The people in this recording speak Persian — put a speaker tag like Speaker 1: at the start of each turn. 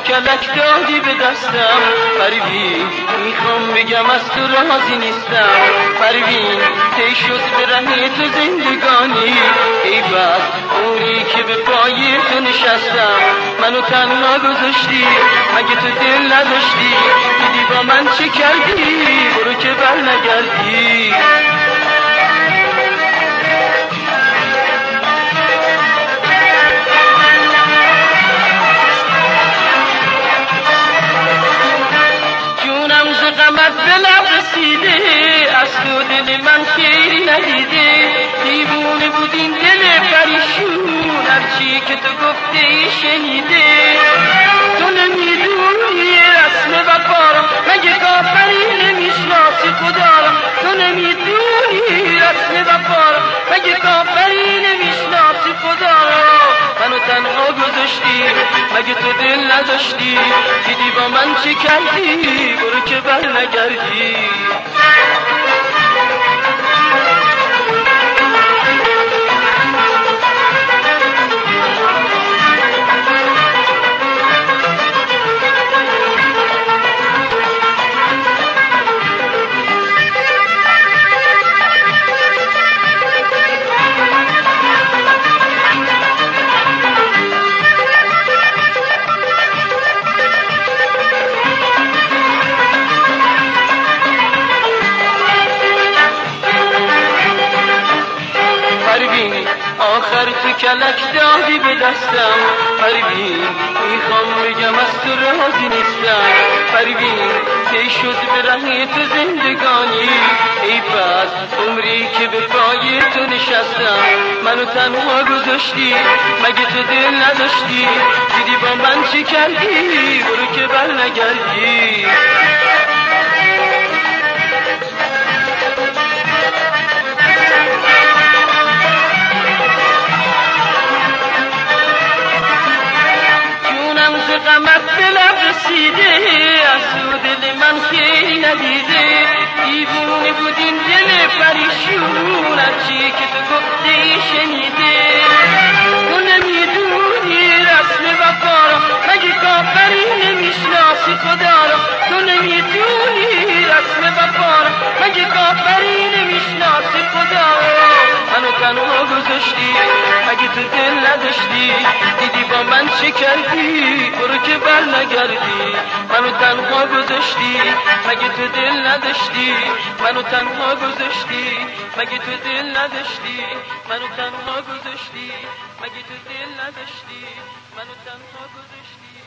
Speaker 1: کلک دادی به دستم پروین، میخوام بگم از تو راضی نیستم پروین، طی شد به ره تو زندگانی، ای بس عمری که به پای تو نشستم، منو تنها گذاشتی مگه تو دل نداشتی، دیدی با من چه کردی برو که بر نگردی. غمت به لب رسیده، از تو دل من خیری ندیده، دیوونه بود این دل پریشون، هرچی که تو گفته شنیده، تو نمیدونی رسم وفا را، مگه کافری نمیشناسی خدا را، تو نمیدونی رسم وفا را، مگه کافری نمیشناسی خدا را، منو تنها گذاشتی مگه تو دل نداشتی، دیدی با من چه کردی برو که بر نگردی. آخر تو کلک دادی به دستم پروین، میخوام بگم از تو راضی نیستم پروین، طی شد به ره تو زندگانی، ای بس عمری که به پای تو نشستم، منو تنها گذاشتی مگه تو دل نداشتی، دیدی با من چه کردی برو که بر نگردی. غمت به لب رسیده، از تو دل من خیلی ندیده، دیوونه بود این دل پریشون، هرچی که تو گفته شنیده، تو نمیدونی رسم وفا را، مگه کافری نمیشناسی خدا را، تو نمیدونی رسم وفا را، مگه کافری نمیشناسی خدا را، منو تنها گذاشتی مگه تو دل نداشتی، دیدی با من چه کردی برو که بر نگردی، منو تنها گذاشتی مگه تو دل نداشتی، منو تنها گذاشتی مگه تو دل نداشتی، منو تنها گذاشتی مگه تو دل نداشتی، منو تنها گذاشتی.